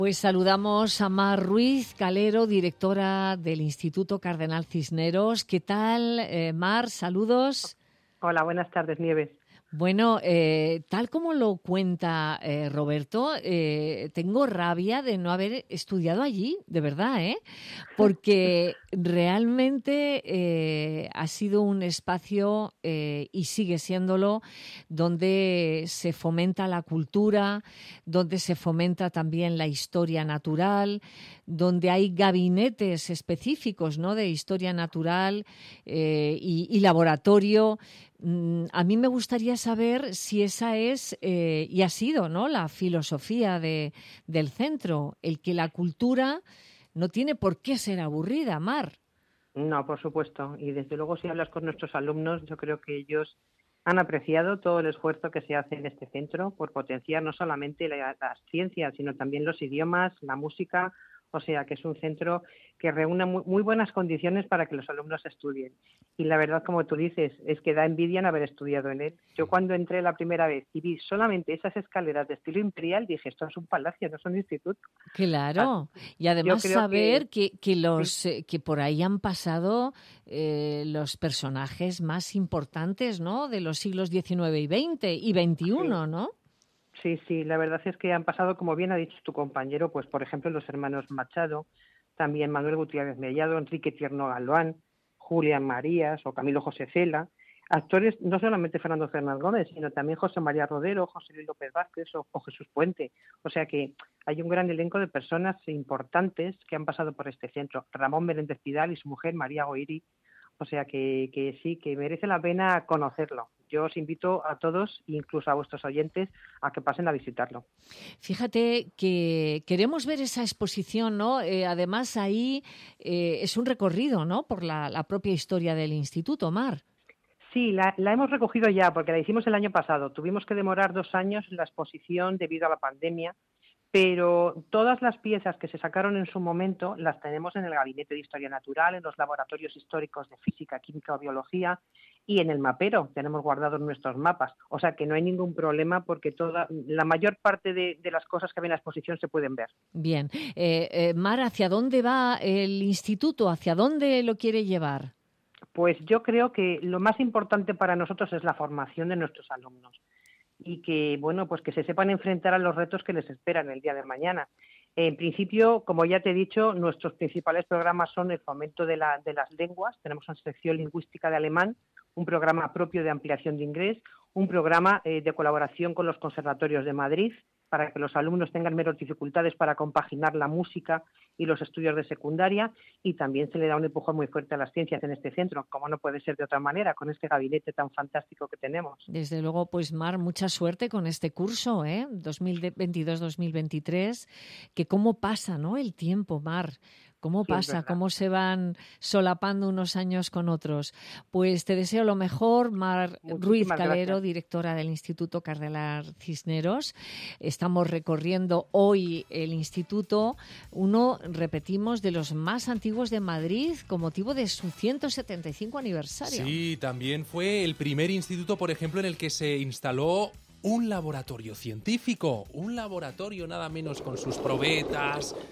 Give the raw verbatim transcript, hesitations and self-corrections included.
Pues saludamos a Mar Ruiz Calero, directora del Instituto Cardenal Cisneros. ¿Qué tal, eh, Mar? Saludos. Hola, buenas tardes, Nieves. Bueno, eh, tal como lo cuenta eh, Roberto, eh, tengo rabia de no haber estudiado allí, de verdad, ¿eh? Porque realmente eh, ha sido un espacio, eh, y sigue siéndolo, donde se fomenta la cultura, donde se fomenta también la historia natural, donde hay gabinetes específicos, ¿no?, de historia natural eh, y, y laboratorio. A mí me gustaría saber si esa es eh, y ha sido, ¿no?, la filosofía de, del centro, el que la cultura no tiene por qué ser aburrida, Mar. No, por supuesto. Y desde luego, si hablas con nuestros alumnos, yo creo que ellos han apreciado todo el esfuerzo que se hace en este centro por potenciar no solamente la, las ciencias, sino también los idiomas, la música. O sea, que es un centro que reúne muy, muy buenas condiciones para que los alumnos estudien. Y la verdad, como tú dices, es que da envidia en haber estudiado en él. Yo cuando entré la primera vez y vi solamente esas escaleras de estilo imperial, dije, esto es un palacio, no es un instituto. Claro. Y además saber que, que, que los sí. eh, que por ahí han pasado eh, los personajes más importantes, ¿no?, de los siglos diecinueve y veinte y veintiuno, Sí. ¿no? Sí, sí, la verdad es que han pasado, como bien ha dicho tu compañero, pues por ejemplo los hermanos Machado, también Manuel Gutiérrez Mellado, Enrique Tierno Galván, Julián Marías o Camilo José Cela, actores no solamente Fernando Fernández Gómez, sino también José María Rodero, José Luis López Vázquez o, o Jesús Puente. O sea que hay un gran elenco de personas importantes que han pasado por este centro. Ramón Meléndez Pidal y su mujer María Goiri. O sea que, que sí, que merece la pena conocerlo. Yo os invito a todos, incluso a vuestros oyentes, a que pasen a visitarlo. Fíjate que queremos ver esa exposición, ¿no? Eh, además, ahí eh, es un recorrido, ¿no?, por la, la propia historia del Instituto, Mar. Sí, la, la hemos recogido ya, porque la hicimos el año pasado. Tuvimos que demorar dos años la exposición debido a la pandemia, pero todas las piezas que se sacaron en su momento las tenemos en el Gabinete de Historia Natural, en los laboratorios históricos de Física, Química o Biología y en el mapero. Tenemos guardados nuestros mapas. O sea que no hay ningún problema porque toda la mayor parte de, de las cosas que ven en la exposición se pueden ver. Bien. Eh, eh, Mar, ¿hacia dónde va el instituto? ¿Hacia dónde lo quiere llevar? Pues yo creo que lo más importante para nosotros es la formación de nuestros alumnos. Y que, bueno, pues que se sepan enfrentar a los retos que les esperan el día de mañana. En principio, como ya te he dicho, nuestros principales programas son el fomento de, la, de las lenguas. Tenemos una sección lingüística de alemán, un programa propio de ampliación de inglés, un programa eh, de colaboración con los conservatorios de Madrid para que los alumnos tengan menos dificultades para compaginar la música y los estudios de secundaria, y también se le da un empujón muy fuerte a las ciencias en este centro, como no puede ser de otra manera, con este gabinete tan fantástico que tenemos. Desde luego, pues Mar, mucha suerte con este curso, ¿eh? dos mil veintidós dos mil veintitrés, que cómo pasa, ¿no?, el tiempo, Mar. ¿Cómo Sí, pasa? ¿Cómo se van solapando unos años con otros? Pues te deseo lo mejor, Mar Muchísimas Ruiz Calero, gracias. directora del Instituto Cardenal Cisneros. Estamos recorriendo hoy el instituto, uno, repetimos, de los más antiguos de Madrid, con motivo de su ciento setenta y cinco aniversario. Sí, también fue el primer instituto, por ejemplo, en el que se instaló un laboratorio científico, un laboratorio nada menos con sus probetas,